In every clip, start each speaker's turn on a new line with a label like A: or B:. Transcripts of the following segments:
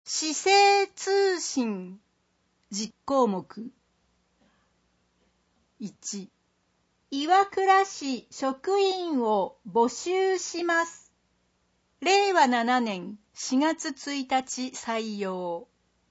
A: 市政通信10項目。1、岩倉市職員を募集します。令和7年4月1日採用。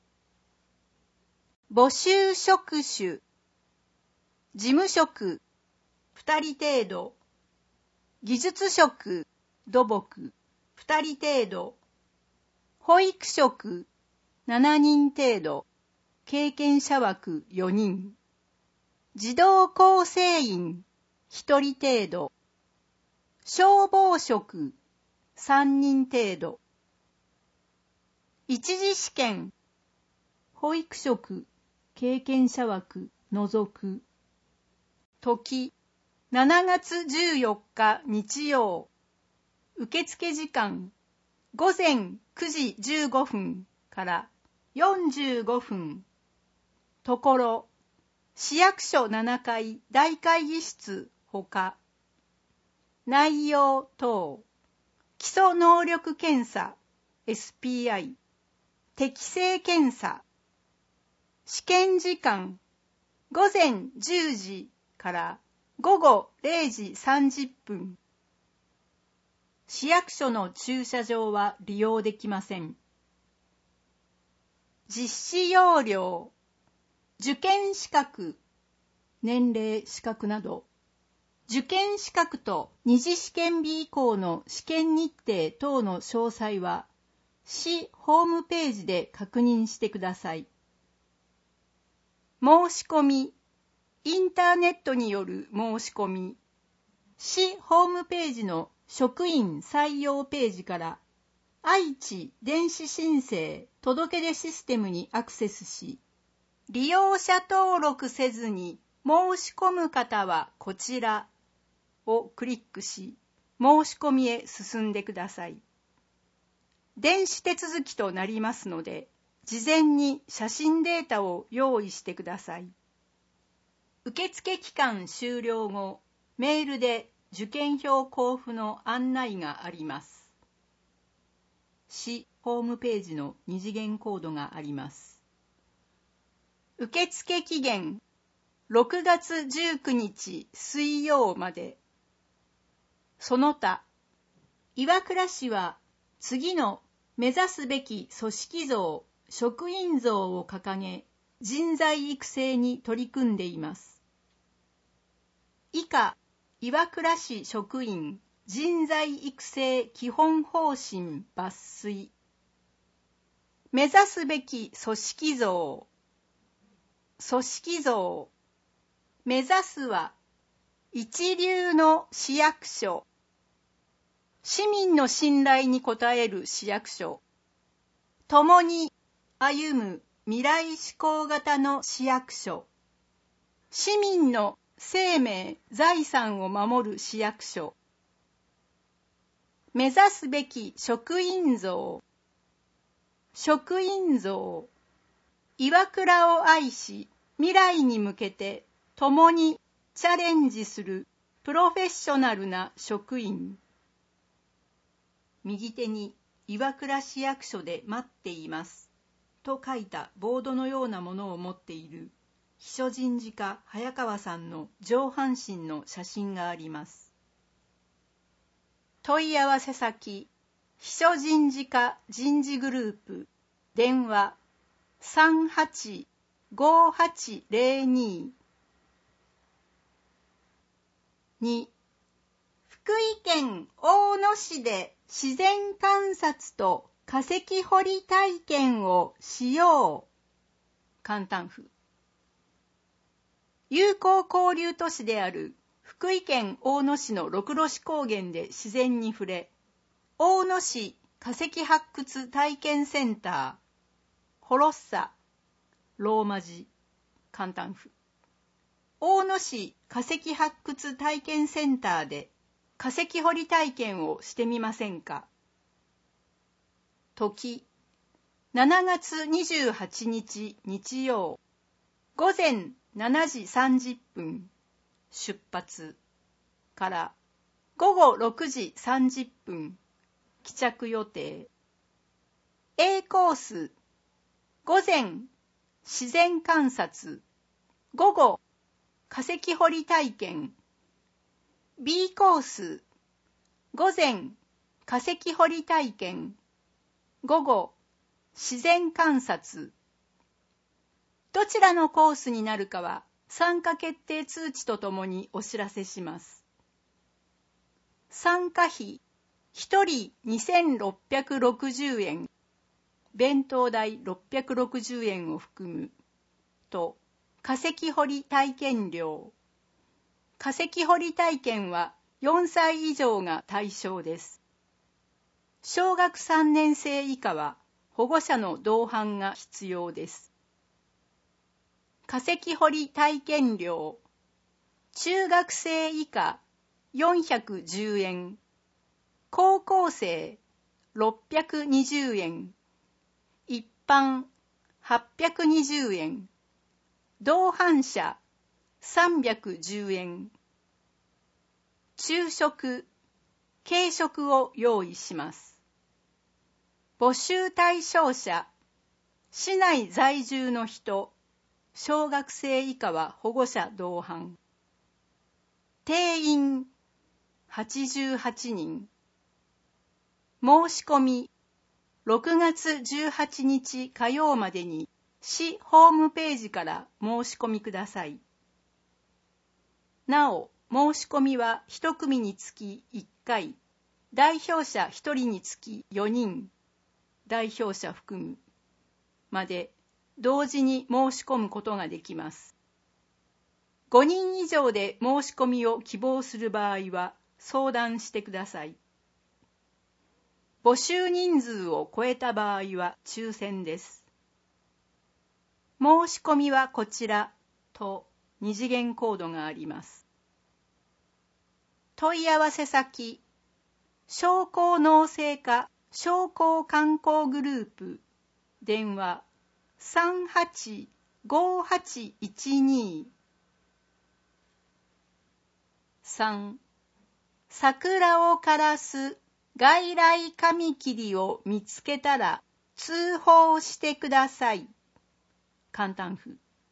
A: 募集職種、事務職2人程度、技術職土木2人程度、保育職7人程度、経験者枠4人、児童構成員1人程度、消防職3人程度。一次試験、保育職経験者枠除く。時、7月14日日曜。受付時間、午前9時15分から45分。ところ、市役所7階大会議室ほか。内容等、基礎能力検査 SPI、適性検査。試験時間、午前10時から午後0時30分。市役所の駐車場は利用できません。実施要領、受験資格、年齢、資格など、受験資格と二次試験日以降の試験日程等の詳細は、市ホームページで確認してください。申し込み、インターネットによる申し込み、市ホームページの職員採用ページから愛知電子申請届出システムにアクセスし、利用者登録せずに申し込む方はこちらをクリックし、申し込みへ進んでください。電子手続きとなりますので、事前に写真データを用意してください。受付期間終了後、メールで受験票交付の案内があります。市ホームページの二次元コードがあります。受付期限、6月19日水曜まで。その他、岩倉市は次の目指すべき組織像、職員像を掲げ、人材育成に取り組んでいます。以下、岩倉市職員人材育成基本方針抜粋。目指すべき組織像。組織像。目指すは、一流の市役所。市民の信頼に応える市役所。共に歩む未来志向型の市役所。市民の生命、財産を守る市役所。目指すべき職員像。職員像。岩倉を愛し、未来に向けて共にチャレンジするプロフェッショナルな職員。右手に岩倉市役所で待っていますと書いたボードのようなものを持っている秘書人事課早川さんの上半身の写真があります。問い合わせ先、秘書人事課人事グループ、電話 385802。 2、福井県大野市で自然観察と化石掘り体験をしよう。簡単符。友好交流都市である福井県大野市の六ロシ高原で自然に触れ、大野市化石発掘体験センター、ホロッサ、ローマ字、簡単符。大野市化石発掘体験センターで化石掘り体験をしてみませんか。時、7月28日日曜、午前7時30分出発から午後6時30分帰着予定。A コース午前自然観察、午後化石掘り体験。 B コース、午前化石掘り体験、午後自然観察。どちらのコースになるかは参加決定通知とともにお知らせします。参加費1人2660円、弁当代660円を含むと、化石掘り体験料。化石掘り体験は4歳以上が対象です。小学3年生以下は保護者の同伴が必要です。化石掘り体験料。中学生以下410円。高校生620円。一般820円。同伴者310円。昼食、軽食を用意します。募集対象者、市内在住の人、小学生以下は保護者同伴。定員88人。申し込み6月18日火曜までに市ホームページから申し込みください。なお、申し込みは1組につき1回、代表者1人につき4人、代表者含む、まで同時に申し込むことができます。5人以上で申し込みを希望する場合は相談してください。募集人数を超えた場合は抽選です。申し込みはこちらと2次元コードがあります。問い合わせ先、商工農政課商工観光グループ、電話385812。3、桜を枯らす外来カミキリを見つけたら通報してください。簡単符。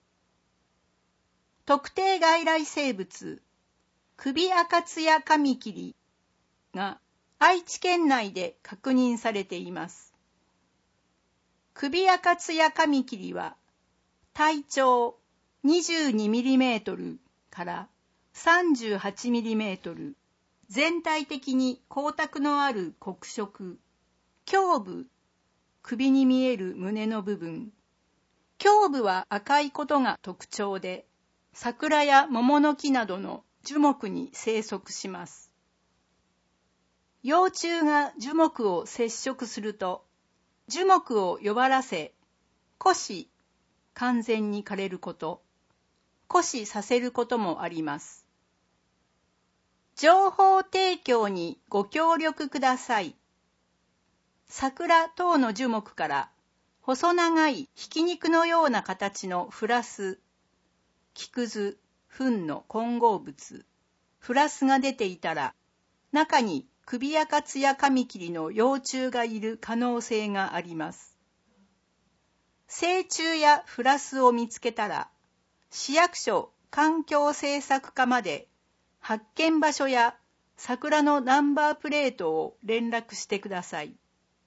A: 特定外来生物、首アカツヤカミキリが愛知県内で確認されています。首アカツヤカミキリは体長 22mm から38mm、全体的に光沢のある黒色、胸部、首に見える胸の部分。胸部は赤いことが特徴で、桜や桃の木などの樹木に生息します。幼虫が樹木を接触すると、樹木を弱らせ、枯死、完全に枯れること、枯死させることもあります。情報提供にご協力ください。桜等の樹木から細長いひき肉のような形のフラス、木くず、糞の混合物、フラスが出ていたら、中に首アカツヤカミキリの幼虫がいる可能性があります。成虫やフラスを見つけたら、市役所環境政策課まで発見場所や桜のナンバープレートを連絡してください。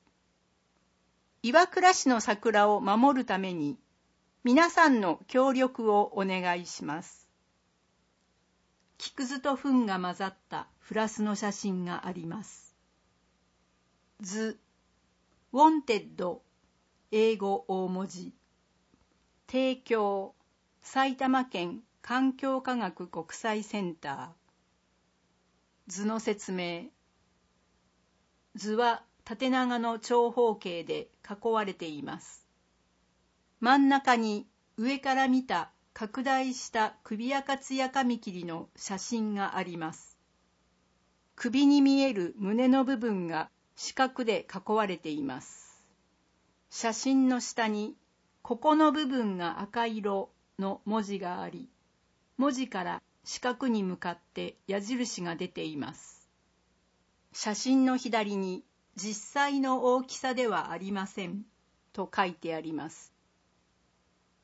A: 岩倉市の桜を守るために皆さんの協力をお願いします。木くずと糞が混ざったフラスの写真があります。図、ウォンテッド、英語大文字。提供、埼玉県環境科学国際センター。図の説明。図は縦長の長方形で囲われています。真ん中に上から見た拡大した首アカツヤカミキリの写真があります。首に見える胸の部分が四角で囲われています。写真の下にここの部分が赤色の文字があり、文字から四角に向かって矢印が出ています。写真の左に実際の大きさではありませんと書いてあります。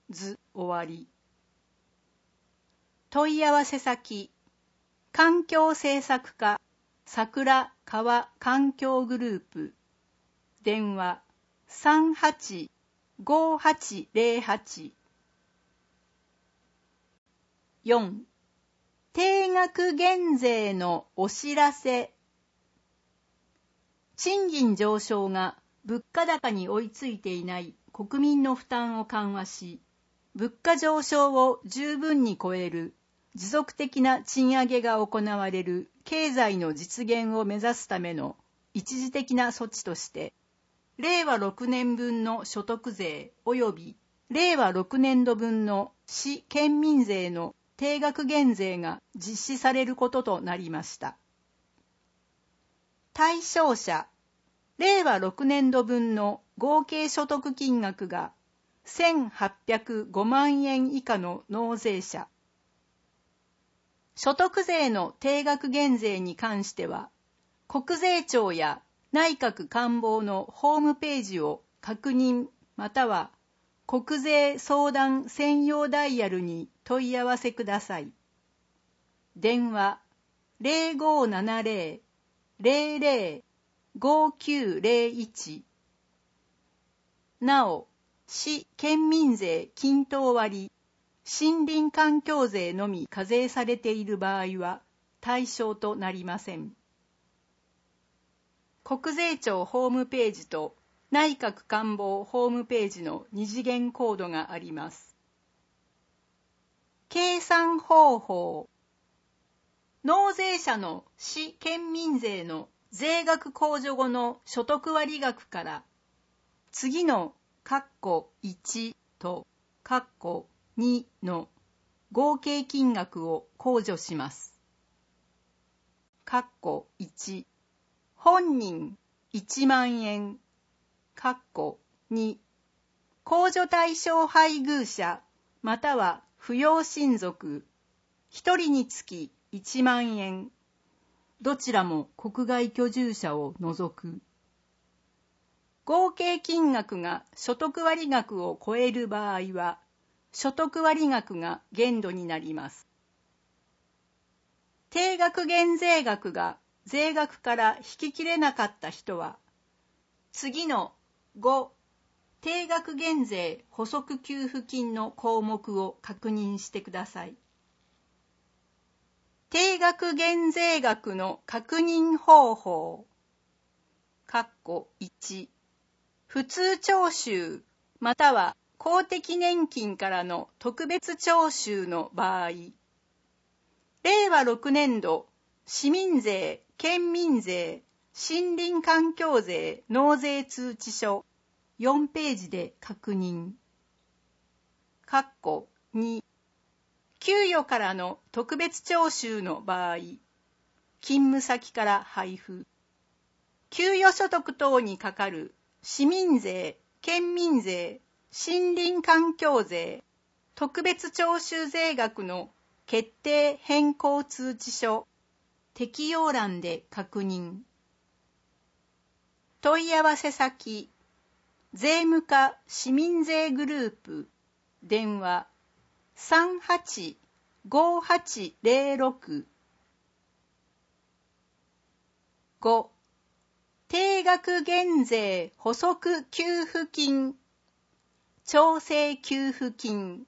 A: 図終わり。問い合わせ先、環境政策課桜川環境グループ、電話385808。4. 定額減税のお知らせ。賃金上昇が物価高に追いついていない国民の負担を緩和し、物価上昇を十分に超える持続的な賃上げが行われる経済の実現を目指すための一時的な措置として、令和6年分の所得税及び令和6年度分の市県民税の定額減税が実施されることとなりました。対象者、令和6年度分の合計所得金額が1805万円以下の納税者。所得税の定額減税に関しては、国税庁や内閣官房のホームページを確認または国税相談専用ダイヤルに問い合わせください。電話0570-005901。なお、市県民税均等割、森林環境税のみ課税されている場合は対象となりません。国税庁ホームページと内閣官房ホームページの二次元コードがあります。計算方法。納税者の市県民税の税額控除後の所得割額から次の括弧1と括弧2の合計金額を控除します。括弧1、本人1万円。括弧2、控除対象配偶者または扶養親族1人につき1万円。どちらも国外居住者を除く。合計金額が所得割額を超える場合は、所得割額が限度になります。定額減税額が税額から引ききれなかった人は、次の5、定額減税補足給付金の項目を確認してください。定額減税額の確認方法。括弧1、普通徴収または公的年金からの特別徴収の場合、令和6年度市民税、県民税、森林環境税納税通知書4ページで確認。括弧2、給与からの特別徴収の場合、勤務先から配布。給与所得等にかかる市民税、県民税、森林環境税、特別徴収税額の決定変更通知書、適用欄で確認。問い合わせ先、税務課市民税グループ、電話385806。5. 定額減税補足給付金、調整給付金。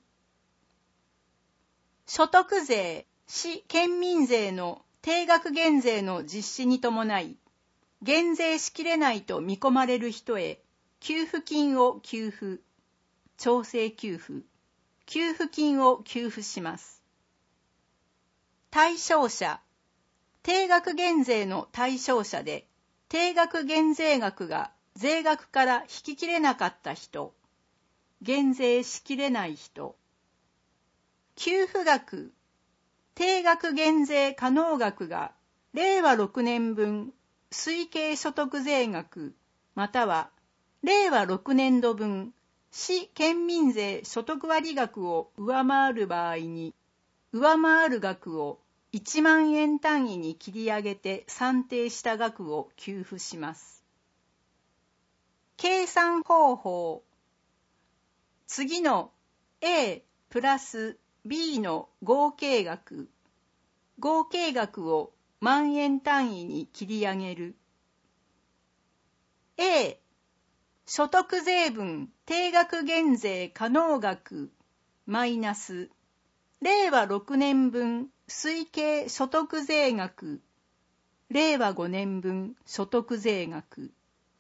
A: 所得税、市県民税の定額減税の実施に伴い、減税しきれないと見込まれる人へ、給付金を給付、調整給付、給付金を給付します。対象者、定額減税の対象者で、定額減税額が税額から引ききれなかった人、減税しきれない人。給付額、定額減税可能額が令和6年分推計所得税額または令和6年度分市県民税所得割額を上回る場合に、上回る額を1万円単位に切り上げて算定した額を給付します。計算方法。次の A プラス B の合計額を万円単位に切り上げる。A 所得税分定額減税可能額マイナス令和6年分推計所得税額令和5年分所得税額。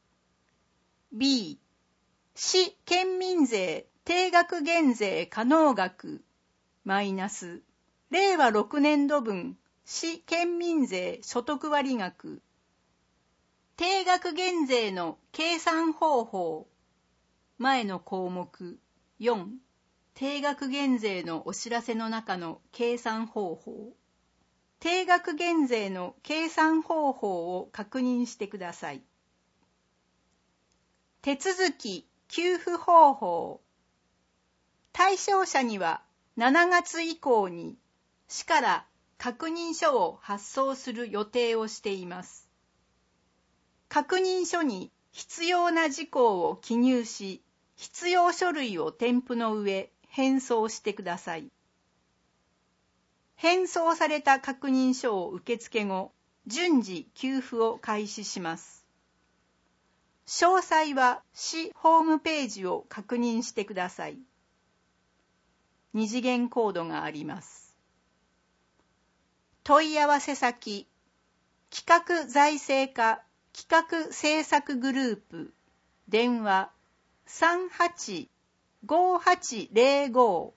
A: B 市県民税定額減税可能額マイナス令和6年度分市県民税所得割額。定額減税の計算方法。前の項目4、定額減税のお知らせの中の計算方法。定額減税の計算方法を確認してください。手続き給付方法。対象者には7月以降に市から確認書を発送する予定をしています。確認書に必要な事項を記入し、必要書類を添付の上、返送してください。返送された確認書を受付後、順次給付を開始します。詳細は市ホームページを確認してください。二次元コードがあります。問い合わせ先、企画財政課企画政策グループ、電話 385805。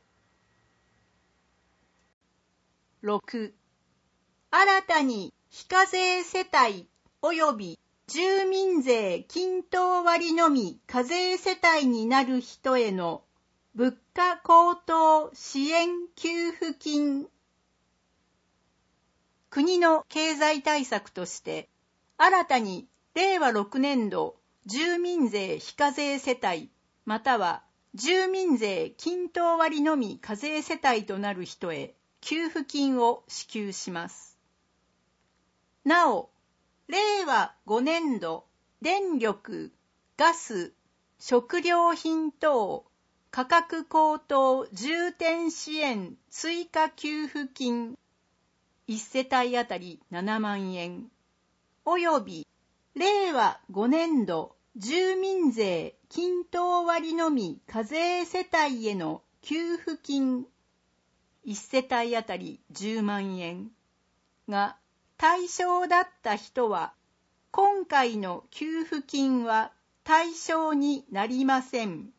A: 6. 新たに非課税世帯及び住民税均等割のみ課税世帯になる人への物価高騰支援給付金。国の経済対策として新たに令和6年度住民税非課税世帯または住民税均等割のみ課税世帯となる人へ給付金を支給します。なお、令和5年度電力、ガス、食料品等価格高騰重点支援追加給付金1世帯あたり7万円および令和5年度住民税均等割のみ課税世帯への給付金1世帯あたり10万円が対象だった人は今回の給付金は対象になりません。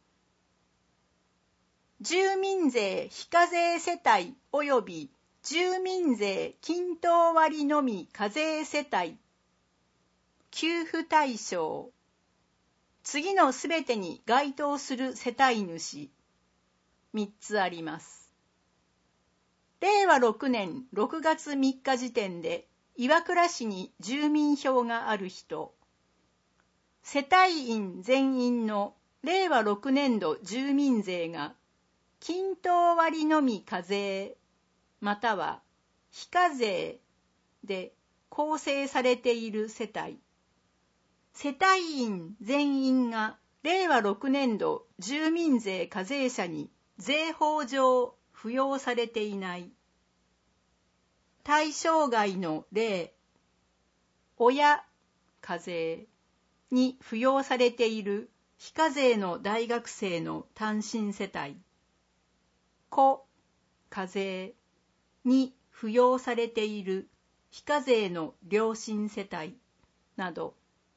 A: 住民税非課税世帯及び住民税均等割のみ課税世帯給付対象次のすべてに該当する世帯主3つあります。令和6年6月3日時点で岩倉市に住民票がある人、世帯員全員の令和6年度住民税が均等割のみ課税または非課税で構成されている世帯、世帯員全員が令和6年度住民税課税者に税法上扶養されていない対象外の例、親課税に扶養されている非課税の大学生の単身世帯、子課税に扶養されている非課税の両親世帯など、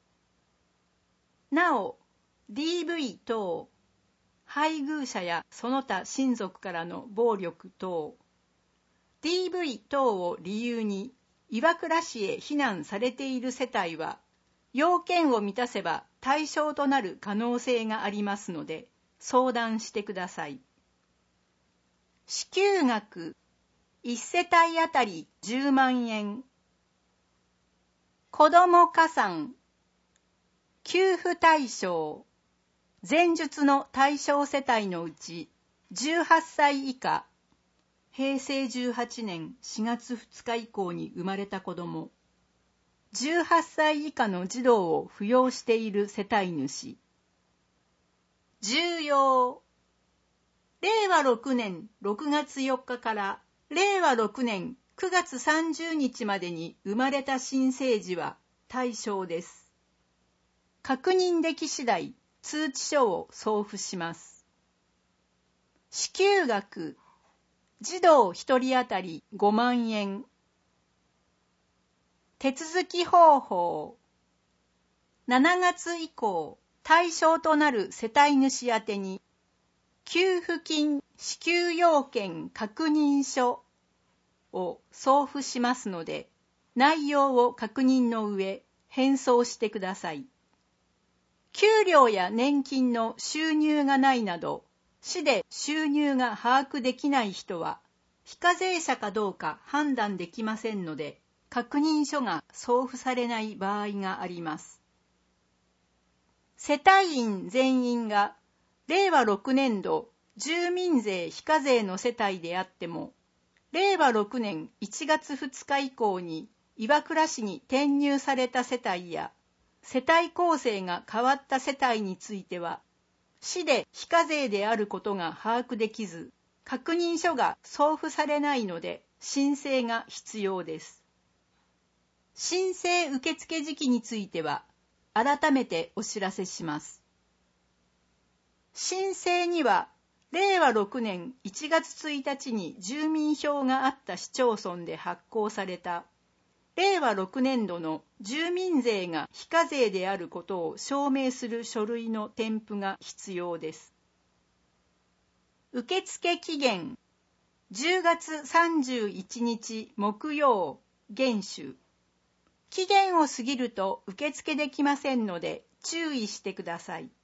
A: なお DV 等、配偶者やその他親族からの暴力等、DV 等を理由に岩倉市へ避難されている世帯は要件を満たせば対象となる可能性がありますので相談してください。支給額1世帯あたり10万円。子ども加算給付対象前述の対象世帯のうち18歳以下平成18年4月2日以降に生まれた子ども、18歳以下の児童を扶養している世帯主。重要。 令和6年6月4日から令和6年9月30日までに生まれた新生児は対象です。確認でき次第、通知書を送付します。支給額、児童1人当たり5万円。手続き方法、7月以降、対象となる世帯主宛てに、給付金支給要件確認書を送付しますので、内容を確認の上、返送してください。給料や年金の収入がないなど、市で収入が把握できない人は、非課税者かどうか判断できませんので、確認書が送付されない場合があります。世帯員全員が令和6年度住民税非課税の世帯であっても、令和6年1月2日以降に岩倉市に転入された世帯や、世帯構成が変わった世帯については、市で非課税であることが把握できず、確認書が送付されないので申請が必要です。申請受付時期については、改めてお知らせします。申請には、令和6年1月1日に住民票があった市町村で発行された、令和6年度の住民税が非課税であることを証明する書類の添付が必要です。受付期限、10月31日木曜、厳守。期限を過ぎると受付できませんので注意してください。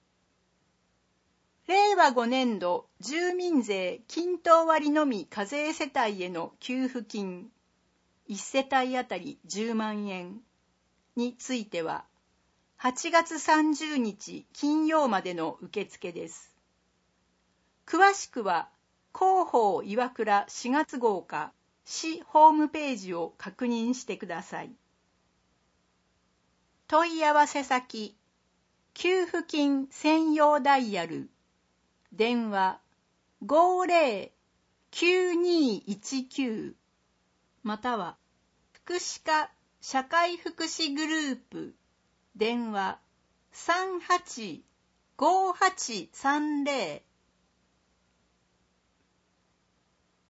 A: 令和5年度住民税均等割のみ課税世帯への給付金1世帯当たり10万円については8月30日金曜までの受付です。詳しくは広報岩倉4月号か市ホームページを確認してください。問い合わせ先、給付金専用ダイヤル、電話50-9219または福祉課社会福祉グループ電話385830